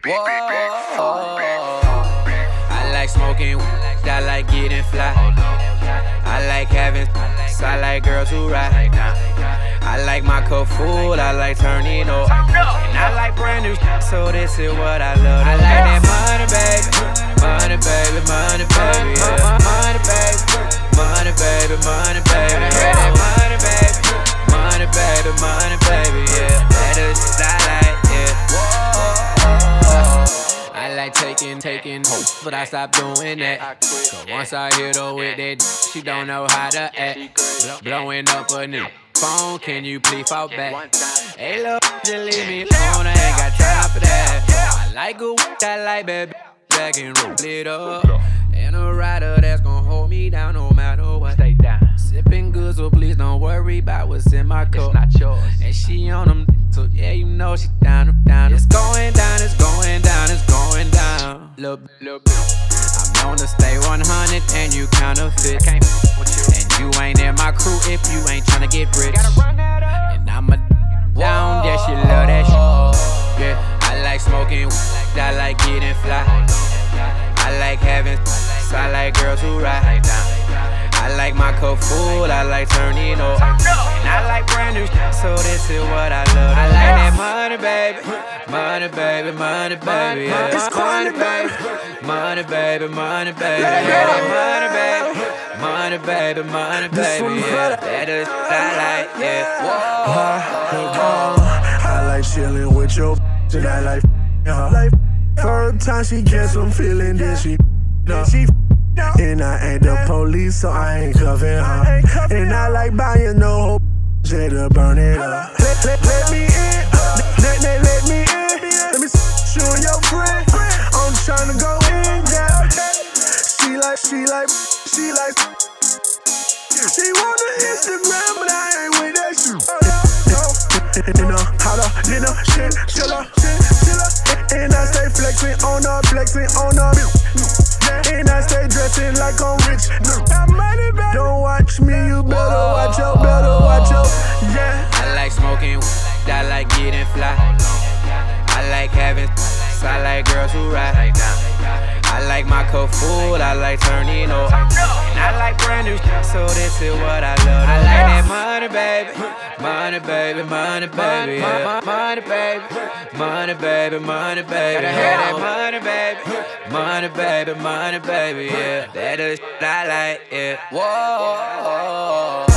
Whoa. I like smoking, I like getting fly. I like having, I like girls who ride. I like my cup full, I like turning up. And I like brand new, so this is what I love. I like that money, baby. Money, baby, money, baby, yeah. Money, baby. Money, baby, money, baby, yeah. That money, baby. Money, baby, money, baby, yeah. That is what I like, yeah. I like taking hope, but I stopped doing that. Cause once I hit her with that, she don't know how to act. Blowing up a new phone, can you please fall back? Hey, look, just leave me alone, I ain't got time for that. I like a I like baby, back and roll it up. And a rider that's gon' hold me down no matter what. Stay down. Sipping good, so please don't worry about what's in my cup. It's not yours. And she on them, so yeah, you know she down. It's going down, it's going down, it's going down. Little bit. I'm known to stay 100 and you counterfeit. Can't with you. And you ain't in my crew if you ain't tryna get rich. Gotta run that up. And I'm a down, yeah, she love that shit. Yeah, I like smoking, I like getting fly. I like having, I like girls who ride. I like my cup full, I like turning up. And I like brand new, so this is what I love. I like that money, baby. Money, baby, money, baby, yeah. Money, baby. Money, baby, money, baby, yeah. Money, baby. Money, baby, money, baby, yeah. That is what I like, yeah. Whoa. I like chillin' with your and I like her. First time she gets some feeling, then she and I ain't the police, so I ain't cuffin' her. And I like buying no shit to burn it up. Let me in, let me in. Let me show your friend. I'm tryna go in, yeah. She want the Instagram, but I ain't with that shit. In a holler, dinner, shit, chiller. And I stay flexing on her. And I stay dressing like I'm rich. Don't watch me, you better watch your, yeah. I like smoking, I like getting fly. I like having, I like girls who ride. I like my cup full, I like turning up. And I like brand new, so this is what I love. I like that money, baby. Money, baby, money, baby, yeah. Money, baby. Money, baby, money, baby. Gotta have that money, baby. Money, baby, money, baby, yeah. That is what I like, yeah. Whoa.